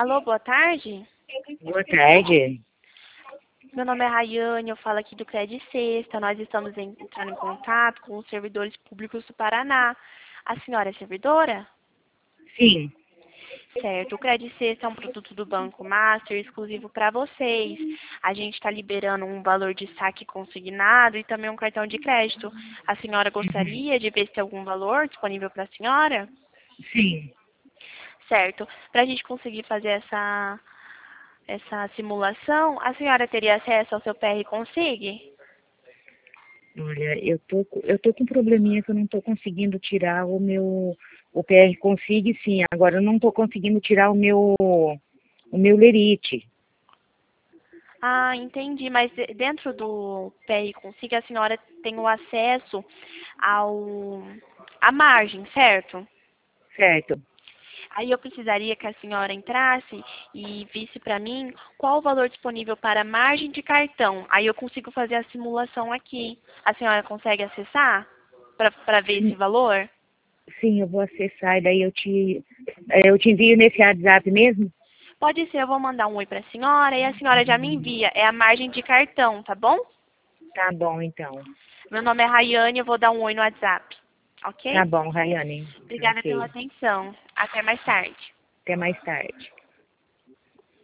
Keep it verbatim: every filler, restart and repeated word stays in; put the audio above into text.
Alô, boa tarde. Boa tarde. Meu nome é Rayane, eu falo aqui do Cred Sexta. Nós estamos em- entrando em contato com os servidores públicos do Paraná. A senhora é servidora? Sim. Certo. O Cred Sexta é um produto do Banco Master exclusivo para vocês. A gente está liberando um valor de saque consignado e também um cartão de crédito. A senhora gostaria de ver se tem algum valor disponível para a senhora? Sim. Certo. Para a gente conseguir fazer essa, essa simulação, a senhora teria acesso ao seu P R Consig? Olha, eu tô, co- eu tô com um probleminha que eu não tô conseguindo tirar o meu, o P R Consig, sim. Agora eu não tô conseguindo tirar o meu, o meu lerite. Ah, entendi. Mas de- dentro do P R Consig, a senhora tem o acesso ao à margem, certo? Certo. Aí eu precisaria que a senhora entrasse e visse para mim qual o valor disponível para margem de cartão. Aí eu consigo fazer a simulação aqui. A senhora consegue acessar para ver esse Sim, valor? sim, eu vou acessar e daí eu te, eu te envio nesse WhatsApp mesmo? Pode ser, eu vou mandar um oi para a senhora e a senhora já me envia. É a margem de cartão, tá bom? Tá bom, então. Meu nome é Rayane, eu vou dar um oi no WhatsApp. Ok? Tá bom, Rayane. Obrigada pela Ok. atenção. Até mais tarde. Até mais tarde.